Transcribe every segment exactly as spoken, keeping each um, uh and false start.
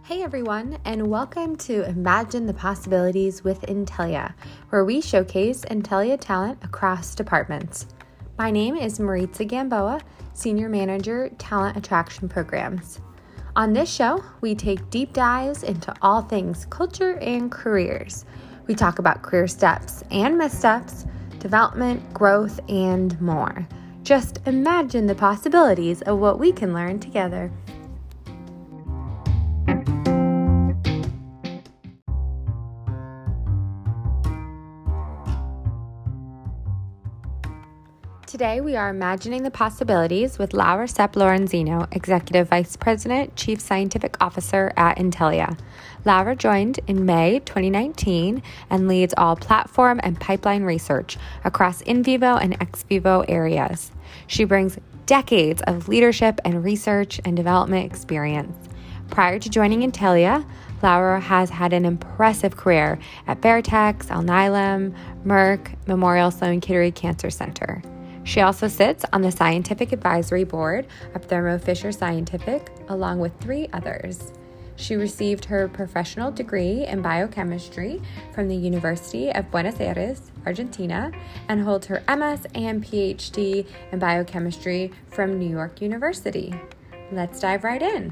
Hey everyone, and welcome to Imagine the Possibilities with Intelia, where we showcase Intelia talent across departments. My name is Maritza Gamboa, Senior Manager, Talent Attraction Programs. On this show, we take deep dives into all things culture and careers. We talk about career steps and missteps, development, growth, and more. Just imagine the possibilities of what we can learn together. Today, we are imagining the possibilities with Laura Sepp Lorenzino, Executive Vice President, Chief Scientific Officer at Intelia. Laura joined in May twenty nineteen and leads all platform and pipeline research across in vivo and ex vivo areas. She brings decades of leadership and research and development experience. Prior to joining Intelia, Laura has had an impressive career at Vertex, Alnylam, Merck, Memorial Sloan Kettering Cancer Center. She also sits on the Scientific Advisory Board of Thermo Fisher Scientific, along with three others. She received her professional degree in biochemistry from the University of Buenos Aires, Argentina, and holds her M S and P H D in biochemistry from New York University. Let's dive right in.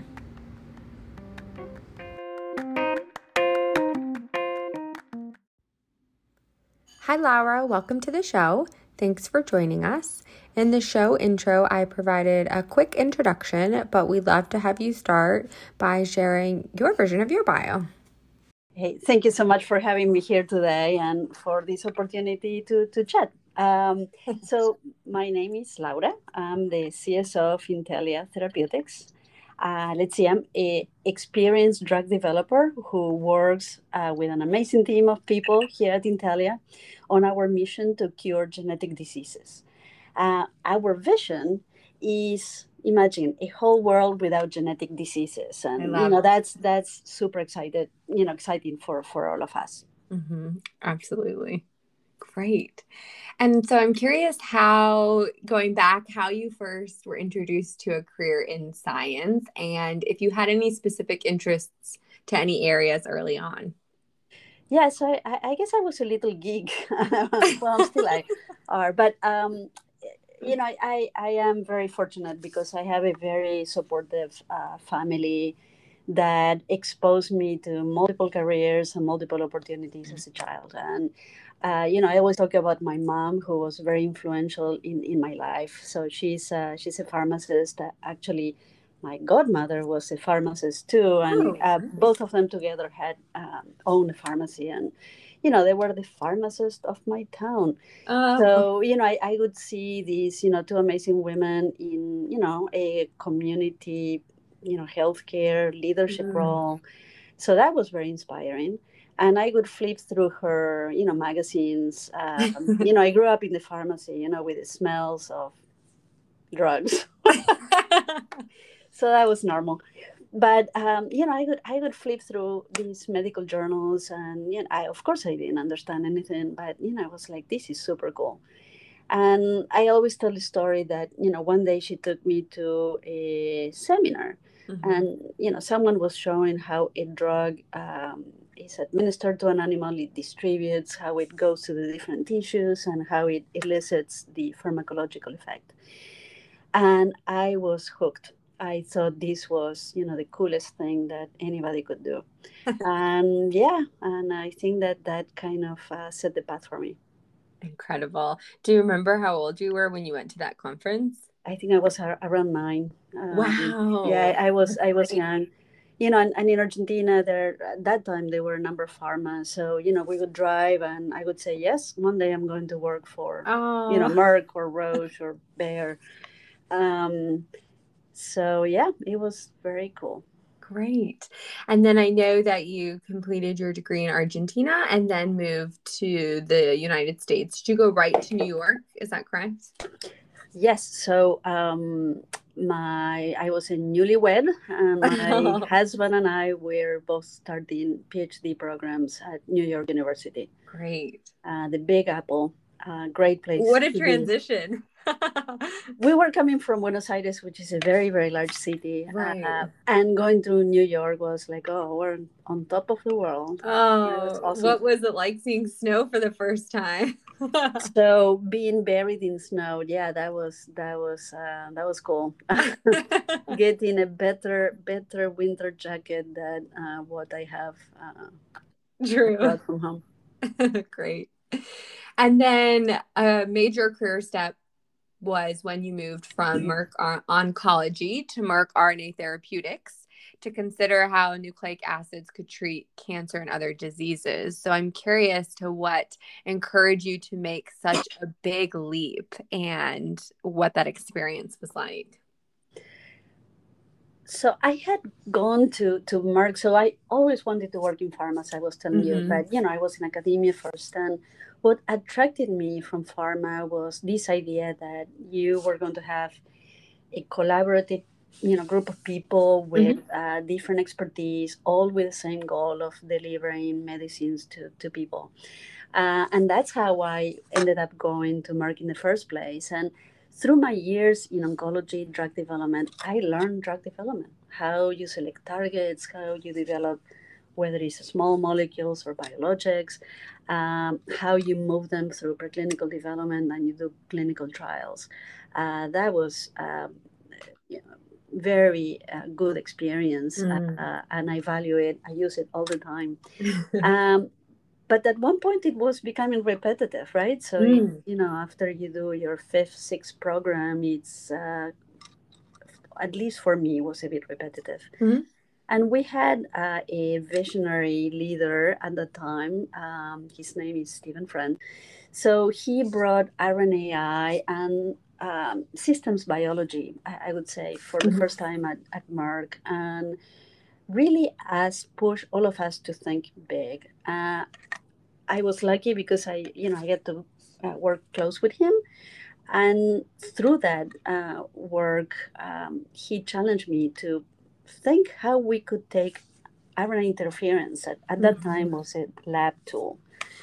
Hi, Laura. Welcome to the show. Thanks for joining us. In the show intro, I provided a quick introduction, but we'd love to have you start by sharing your version of your bio. Hey, thank you so much for having me here today and for this opportunity to, to chat. Um, so my name is Laura. I'm the C S O of Intelia Therapeutics. Uh, let's see, I'm an experienced drug developer who works uh, with an amazing team of people here at Intelia on our mission to cure genetic diseases. Uh, our vision is, imagine a whole world without genetic diseases, and you know that's that's super excited, you know, exciting for for all of us. Mm-hmm. Absolutely. Great. And so I'm curious how, going back, how you first were introduced to a career in science and if you had any specific interests to any areas early on. Yeah, so I, I guess I was a little geek. Well, I'm still I are, but um, you know, I, I am very fortunate because I have a very supportive uh, family that exposed me to multiple careers and multiple opportunities as a child. And, uh, you know, I always talk about my mom, who was very influential in, in my life. So she's, uh, she's a pharmacist. Actually, my godmother was a pharmacist too. And uh, both of them together had um, owned a pharmacy. And, you know, they were the pharmacist of my town. Uh, so, you know, I, I would see these, you know, two amazing women in, you know, a community, you know, healthcare leadership mm. role. So that was very inspiring. And I would flip through her, you know, magazines. Um, you know, I grew up in the pharmacy, you know, with the smells of drugs. So that was normal. But, um, you know, I would, I would flip through these medical journals and, you know, I, of course I didn't understand anything, but, you know, I was like, this is super cool. And I always tell the story that, you know, one day she took me to a seminar mm-hmm. and, you know, someone was showing how a drug um, is administered to an animal, it distributes, how it goes to the different tissues and how it elicits the pharmacological effect. And I was hooked. I thought this was, you know, the coolest thing that anybody could do. And yeah, and I think that that kind of uh, set the path for me. Incredible. Do you remember how old you were when you went to that conference? I think I was a- around nine. Um, wow. Yeah, I was I was young. You know, and, and in Argentina, there at that time there were a number of pharma. So you know, we would drive, and I would say, yes, one day I'm going to work for, oh. you know, Merck or Roche or Bayer. Um, so yeah, it was very cool. Great. And then I know that you completed your degree in Argentina and then moved to the United States. Did you go right to New York? Is that correct? Yes. So um, my I was a newlywed, and my husband and I were both starting PhD programs at New York University. Great. Uh, the Big Apple. Uh, great place. What a transition. We were coming from Buenos Aires, which is a very, very large city. Right. Uh, and going through New York was like, oh, we're on top of the world. It was Oh, awesome. what was it like seeing snow for the first time? So being buried in snow, yeah, that was that was uh, that was cool. Getting a better better winter jacket than uh, what I have uh, True. brought from home. Great. And then a major career step was when you moved from Merck Oncology to Merck R N A Therapeutics to consider how nucleic acids could treat cancer and other diseases. So I'm curious to what encouraged you to make such a big leap and what that experience was like. So I had gone to to Merck. So I always wanted to work in pharma, as I was telling you. Mm-hmm. But you know, I was in academia first, and what attracted me from pharma was this idea that you were going to have a collaborative, you know, group of people with Mm-hmm. uh, different expertise, all with the same goal of delivering medicines to to people. Uh, and that's how I ended up going to Merck in the first place. And through my years in oncology drug development, I learned drug development, how you select targets, how you develop, whether it's small molecules or biologics, um, how you move them through preclinical development and you do clinical trials. Uh, that was um, you know, very uh, good experience, Mm. uh, and I value it. I use it all the time. Um, but at one point it was becoming repetitive, right? So you, Mm. you know, after you do your fifth sixth program, it's uh, at least for me was a bit repetitive. Mm-hmm. And we had uh, a visionary leader at the time. Um, his name is Stephen Friend. So he brought R N A I and um, systems biology, I, I would say, for the Mm-hmm. first time at, at Merck, and really as push all of us to think big. Uh, I was lucky because I, you know, I get to uh, work close with him, and through that uh, work, um, he challenged me to think how we could take R N A interference at, at that time Mm-hmm. was a lab tool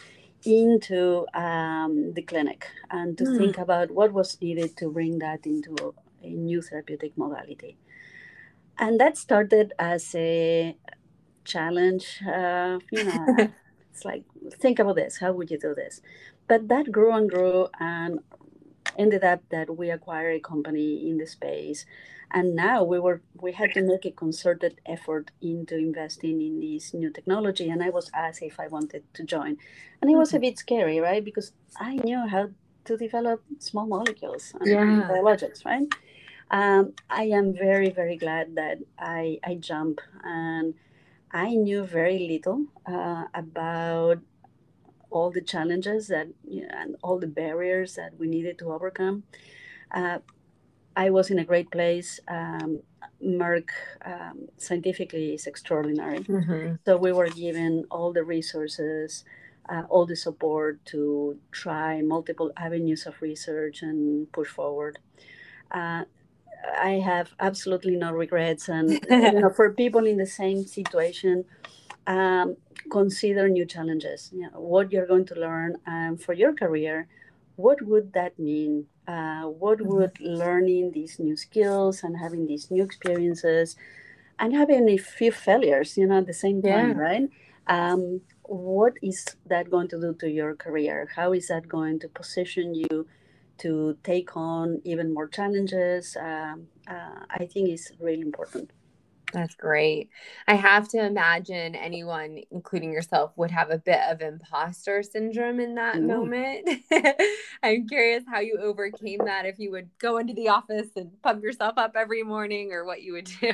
into um, the clinic and to think about what was needed to bring that into a, a new therapeutic modality. And that started as a challenge. Uh, you know, it's like, think about this. How would you do this? But that grew and grew and ended up that we acquired a company in the space. And now we were we had to make a concerted effort into investing in this new technology. And I was asked if I wanted to join. And it was a bit scary, right? Because I knew how to develop small molecules and Yeah. biologics, right? Um, I am very, very glad that I, I jumped, and I knew very little uh, about all the challenges that you know, and all the barriers that we needed to overcome. Uh, I was in a great place. Um, Merck um, scientifically is extraordinary. Mm-hmm. So we were given all the resources, uh, all the support to try multiple avenues of research and push forward. Uh, I have absolutely no regrets. And you know, for people in the same situation, um, consider new challenges. You know, what you're going to learn um, for your career. What would that mean? Uh, what would learning these new skills and having these new experiences and having a few failures, you know, at the same time, Yeah. right? Um, what is that going to do to your career? How is that going to position you to take on even more challenges? Um, uh, I think is really important. That's great. I have to imagine anyone, including yourself, would have a bit of imposter syndrome in that Mm. moment. I'm curious how you overcame that, if you would go into the office and pump yourself up every morning or what you would do.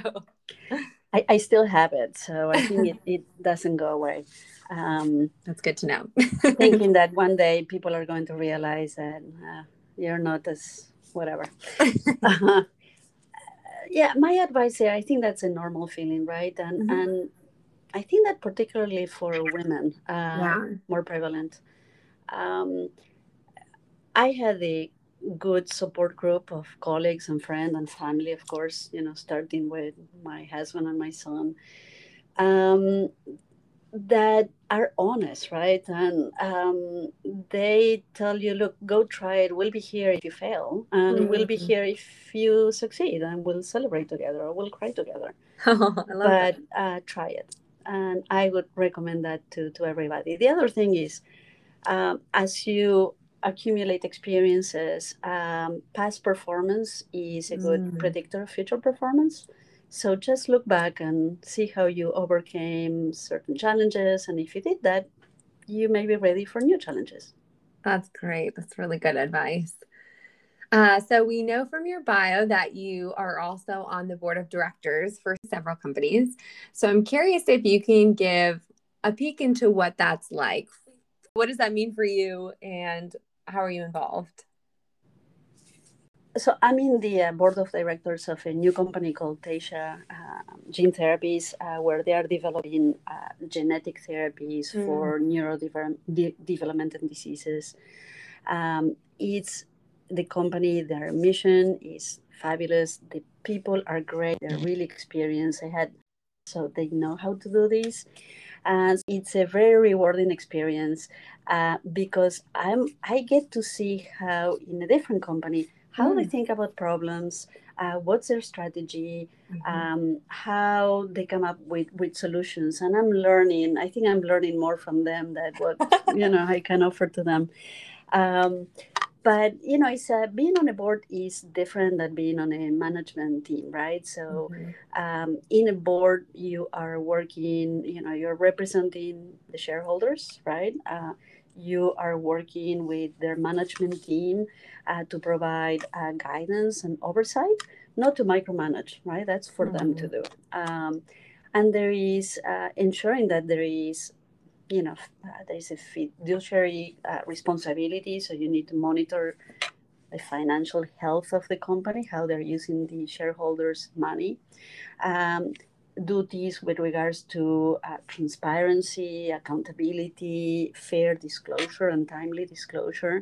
I, I still have it, so I think it, it doesn't go away. Um, That's good to know. thinking that one day people are going to realize that uh, you're not as whatever. Uh, yeah, my advice here, I think that's a normal feeling, right? And Mhm. and I think that particularly for women, uh, Yeah. more prevalent. Um, I had a good support group of colleagues and friends and family, of course. You know, starting with my husband and my son. Um, that are honest, right? And um, they tell you, look, go try it. We'll be here if you fail, and we'll be Mm. here if you succeed, and we'll celebrate together or we'll cry together. Oh, I love that. But uh, try it. And I would recommend that to, to everybody. The other thing is, um, as you accumulate experiences, um, past performance is a good Mm. predictor of future performance. So just look back and see how you overcame certain challenges. And if you did that, you may be ready for new challenges. That's great. That's really good advice. Uh, so we know from your bio that you are also on the board of directors for several companies. So I'm curious if you can give a peek into what that's like. What does that mean for you, and how are you involved? So I'm in the uh, board of directors of a new company called Taysha uh, Gene Therapies, uh, where they are developing uh, genetic therapies Mm. for neurodevelopmental diseases. Um, it's the company, their mission is fabulous. The people are great. They're really experienced. I had so they know how to do this, and it's a very rewarding experience uh, because I'm I get to see how in a different company how they Mm. think about problems, uh, what's their strategy, Mhm. um, how they come up with, with solutions, and I'm learning. I think I'm learning more from them than what you know I can offer to them. Um, but you know it's uh, being on a board is different than being on a management team, right? So Mhm. um, in a board you are working, you know you're representing the shareholders, right? Uh, you are working with their management team uh, to provide uh, guidance and oversight, not to micromanage, right? That's for them to Mhm. do. um, and there is uh, ensuring that there is you know, uh, there is a fiduciary uh, responsibility, so you need to monitor the financial health of the company, how they're using the shareholders' money. Um, Duties with regards to uh, transparency, accountability, fair disclosure, and timely disclosure.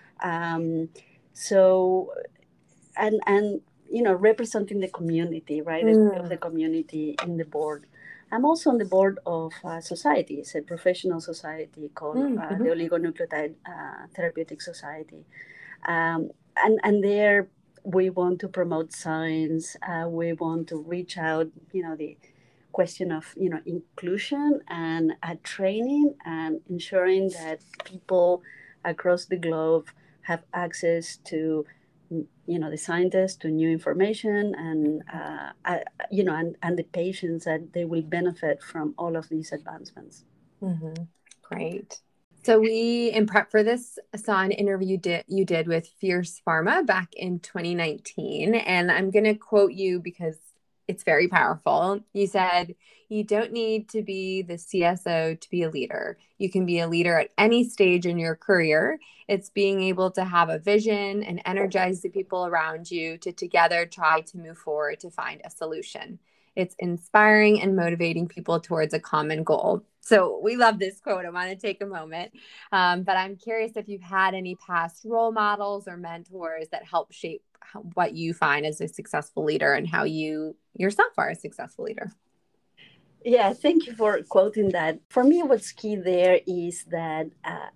Um, so, and and you know, representing the community, right? The of the Mm. community in the board. I'm also on the board of a society. It's a professional society called Mm. uh, the Mhm. Oligonucleotide uh, Therapeutic Society. Um, and, and there we want to promote science. Uh, we want to reach out, you know, the question of, you know, inclusion and uh, training and ensuring that people across the globe have access to you know the scientists to new information and uh, uh, you know and, and the patients that they will benefit from all of these advancements. Mhm. Great. So we, in prep for this, saw an interview did, you did with Fierce Pharma back in twenty nineteen, and I'm going to quote you because it's very powerful. You said, "You don't need to be the C S O to be a leader. You can be a leader at any stage in your career. It's being able to have a vision and energize the people around you to together try to move forward to find a solution. It's inspiring and motivating people towards a common goal." So we love this quote. I want to take a moment. Um, but I'm curious if you've had any past role models or mentors that help shape how, what you find as a successful leader and how you yourself are a successful leader. Yeah, thank you for quoting that. For me, what's key there is that uh,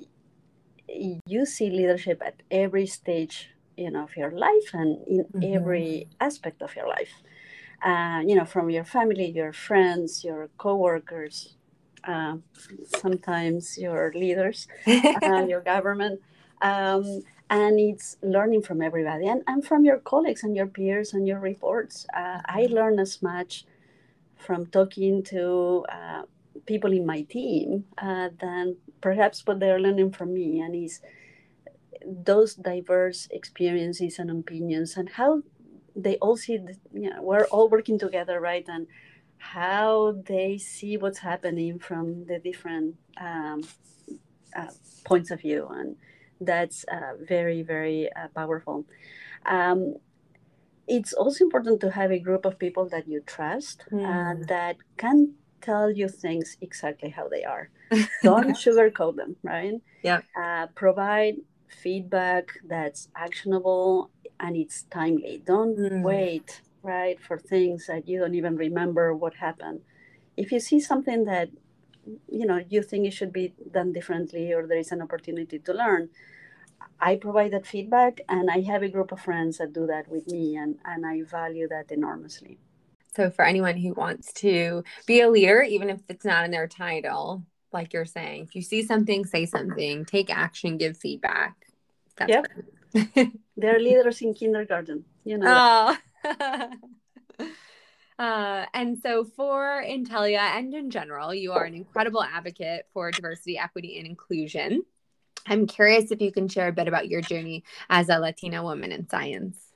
y- you see leadership at every stage, you know, of your life and in Mm-hmm. every aspect of your life. Uh, you know, from your family, your friends, your coworkers, uh, sometimes your leaders, uh, your government. Um, and it's learning from everybody and, and from your colleagues and your peers and your reports. Uh, I learn as much from talking to uh, people in my team uh, than perhaps what they're learning from me. And is those diverse experiences and opinions and how they all see, the, you know, we're all working together, right? And how they see what's happening from the different um, uh, points of view. And that's uh, very, very uh, powerful. Um, it's also important to have a group of people that you trust uh, Mm. that can tell you things exactly how they are. Don't sugarcoat them, right? Yep. Uh, provide feedback that's actionable and it's timely. Don't Mm. wait, right, for things that you don't even remember what happened. If you see something that you know, you think it should be done differently or there is an opportunity to learn, I provide that feedback, and I have a group of friends that do that with me, and, and I value that enormously. So for anyone who wants to be a leader, even if it's not in their title, like you're saying, if you see something, say something, take action, give feedback. That's yep. great. They're leaders in kindergarten, you know. Oh. Uh, and so for Intellia and in general, you are an incredible advocate for diversity, equity, and inclusion. I'm curious if you can share a bit about your journey as a Latina woman in science.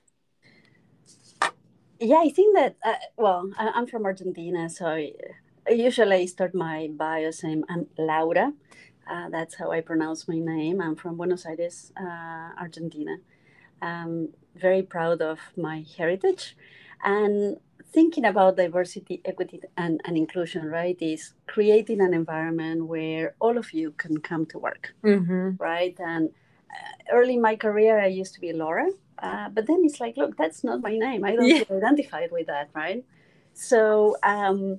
Yeah, I think that, uh, well, I, I'm from Argentina, so I, I usually start my bio saying I'm Laura. Uh, that's how I pronounce my name. I'm from Buenos Aires, uh, Argentina. I'm very proud of my heritage. And thinking about diversity, equity, and, and inclusion, right, is creating an environment where all of you can come to work, mm-hmm. right? And uh, early in my career, I used to be Laura. Uh, but then it's like, look, that's not my name. I don't Yeah. feel identified with that, right? So um,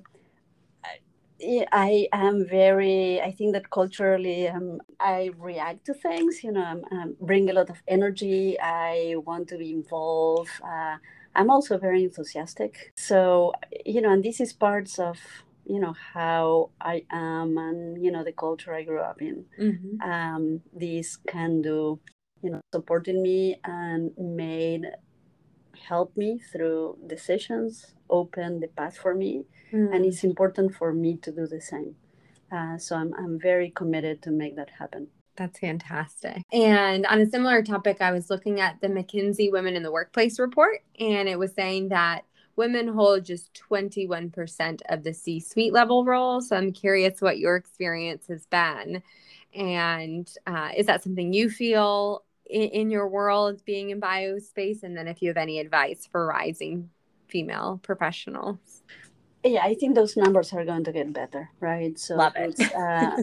I, I am very, I think that culturally um, I react to things, you know, I'm, I'm bring a lot of energy. I want to be involved. Uh, I'm also very enthusiastic. So, you know, and this is parts of, you know, how I am and, you know, the culture I grew up in. Mm-hmm. Um, this can do, you know, supported me and made, help me through decisions, open the path for me. Mm-hmm. And it's important for me to do the same. Uh, so I'm, I'm very committed to make that happen. That's fantastic. And on a similar topic, I was looking at the McKinsey Women in the Workplace report, and it was saying that women hold just twenty-one percent of the C-suite level roles. So I'm curious what your experience has been. And uh, is that something you feel in, in your world being in biospace? And then if you have any advice for rising female professionals. Yeah, I think those numbers are going to get better, right? So Love it. It's, uh,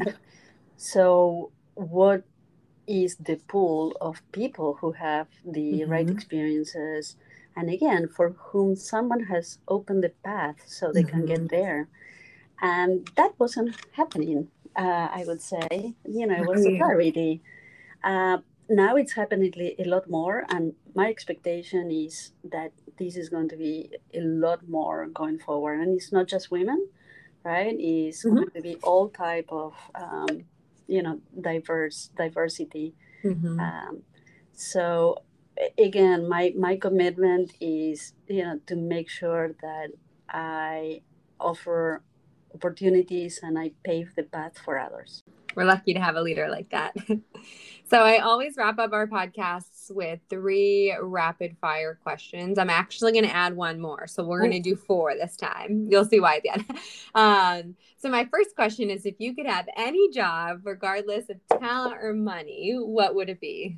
so what is the pool of people who have the mm-hmm. right experiences, and again, for whom someone has opened the path so they mm-hmm. can get there? And that wasn't happening, uh, I would say. You know, it was a clarity. Uh, now it's happening a lot more, and my expectation is that this is going to be a lot more going forward. And it's not just women, right? It's mm-hmm. going to be all type of, um, you know, diverse diversity. Mm-hmm. Um, so again, my my commitment is, you know, to make sure that I offer opportunities and I pave the path for others. We're lucky to have a leader like that. So I always wrap up our podcasts with three rapid fire questions. I'm actually going to add one more. So we're going to do four this time. You'll see why at the end. Um, so my first question is, if you could have any job, regardless of talent or money, what would it be?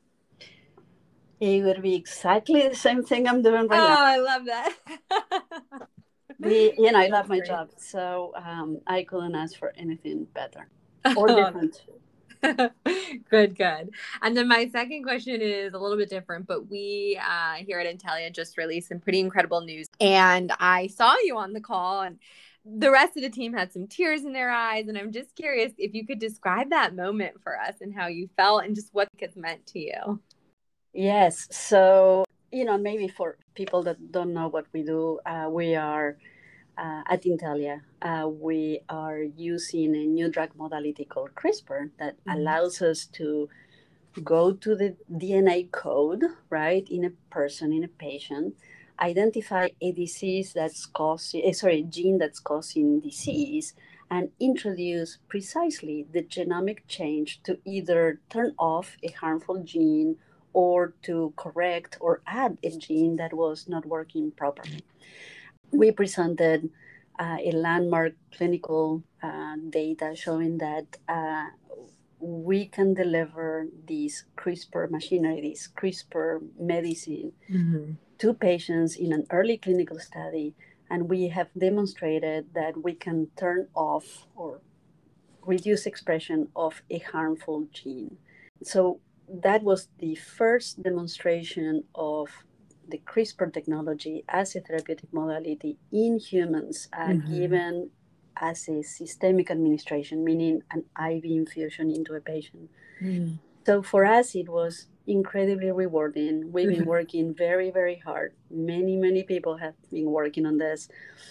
It would be exactly the same thing I'm doing right oh, now. Oh, I love that. the, you know, I love my job. So um, I couldn't ask for anything better or different. Good, good. And then my second question is a little bit different, but we uh, here at Intellia just released some pretty incredible news. And I saw you on the call, and the rest of the team had some tears in their eyes. And I'm just curious if you could describe that moment for us and how you felt and just what it's meant to you. Yes. So, you know, maybe for people that don't know what we do, uh, we are Uh, at Intellia, uh, we are using a new drug modality called CRISPR that mm-hmm. allows us to go to the D N A code, right, in a person, in a patient, identify a disease that's causing, uh, sorry, gene that's causing disease, and introduce precisely the genomic change to either turn off a harmful gene or to correct or add a gene that was not working properly. We presented uh, a landmark clinical uh, data showing that uh, we can deliver these CRISPR machinery, this CRISPR medicine mm-hmm. to patients in an early clinical study. And we have demonstrated that we can turn off or reduce expression of a harmful gene. So that was the first demonstration of the CRISPR technology as a therapeutic modality in humans, uh, mm-hmm. given as a systemic administration, meaning an I V infusion into a patient. Mm. So for us, it was incredibly rewarding. We've been working very, very hard. Many, many people have been working on this.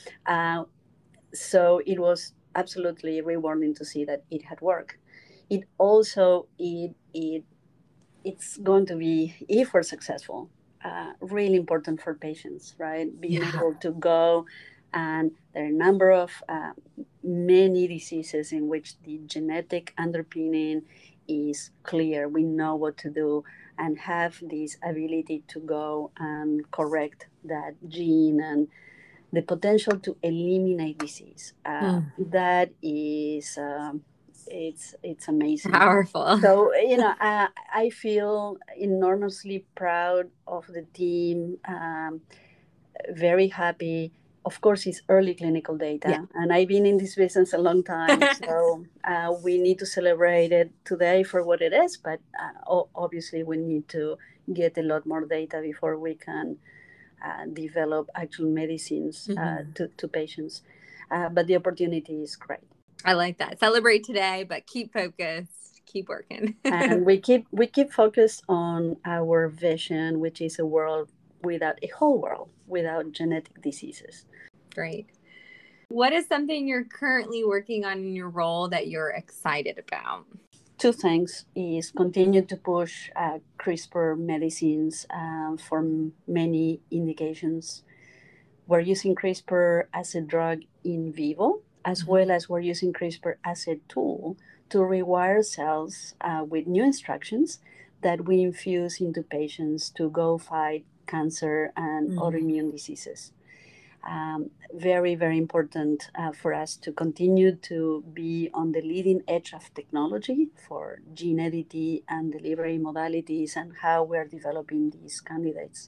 Uh, so it was absolutely rewarding to see that it had worked. It also, it, it it's going to be, if we're successful, uh, really important for patients, right? Being Yeah. able to go, and there are a number of uh, many diseases in which the genetic underpinning is clear. We know what to do, and have this ability to go and correct that gene and the potential to eliminate disease. Uh, Mm. That is, um, it's it's amazing. Powerful. So, you know, uh, I feel enormously proud of the team, um, very happy. Of course, it's early clinical data, Yeah. and I've been in this business a long time, so uh, we need to celebrate it today for what it is, but uh, obviously we need to get a lot more data before we can uh, develop actual medicines uh, mm-hmm. to, to patients. Uh, but the opportunity is great. I like that. Celebrate today, but keep focused, keep working. And we keep we keep focused on our vision, which is a world without a whole world without genetic diseases. Great. What is something you're currently working on in your role that you're excited about? Two things is continue to push uh, CRISPR medicines uh, for many indications. We're using CRISPR as a drug in vivo, as mm-hmm. well as we're using CRISPR as a tool to rewire cells uh, with new instructions that we infuse into patients to go fight cancer and mm-hmm. autoimmune diseases. Um, very, very important uh, for us to continue to be on the leading edge of technology for gene editing and delivery modalities and how we're developing these candidates.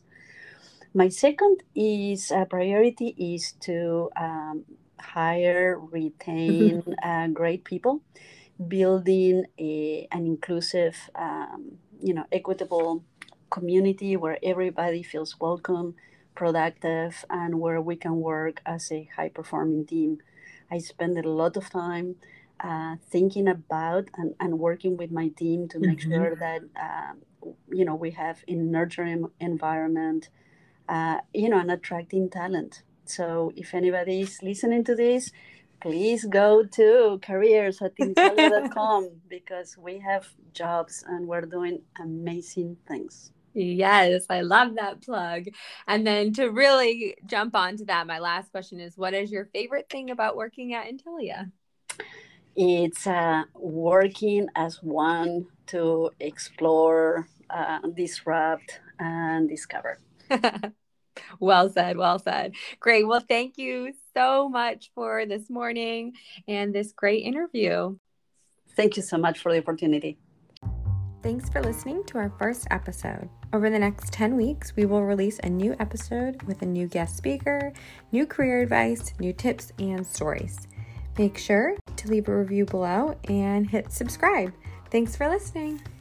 My second is uh, priority is to um, hire, retain uh, great people, building a, an inclusive, um, you know, equitable community where everybody feels welcome, productive, and where we can work as a high-performing team. I spend a lot of time uh, thinking about and, and working with my team to make mm-hmm. sure that, uh, you know, we have a nurturing environment, uh, you know, and attracting talent. So if anybody is listening to this, please go to careers at Intellia dot com because we have jobs and we're doing amazing things. Yes, I love that plug. And then to really jump onto that, my last question is, what is your favorite thing about working at Intellia? It's uh, working as one to explore, uh, disrupt, and discover. Well said. Well said. Great. Well, thank you so much for this morning and this great interview. Thank you so much for the opportunity. Thanks for listening to our first episode. Over the next ten weeks, we will release a new episode with a new guest speaker, new career advice, new tips, and stories. Make sure to leave a review below and hit subscribe. Thanks for listening.